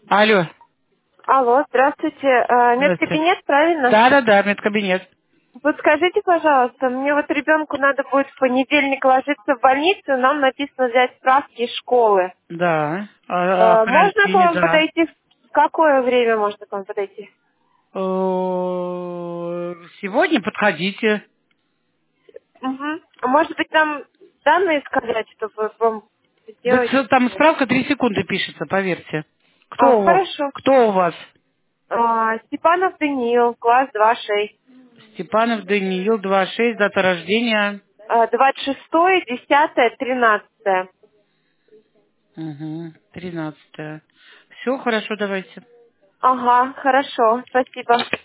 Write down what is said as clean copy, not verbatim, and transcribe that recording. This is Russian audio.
Алло. Алло, здравствуйте. Здравствуйте. Медкабинет, правильно? Да, медкабинет. Вот скажите, пожалуйста, мне вот ребенку надо будет в понедельник ложиться в больницу, нам написано взять справки из школы. Да. О Можно к карантине, вам да. подойти? В какое время можно к вам подойти? Сегодня подходите. Угу. Может быть, нам данные сказать, чтобы вам Да сделать? там справка 3 секунды пишется, поверьте. Хорошо. Кто у вас? Степанов Даниил, класс 2-6. Степанов Даниил, 26, дата рождения. 26-е, 10-е, 13-е. Угу, 13. Все, хорошо, давайте. Ага, хорошо, спасибо.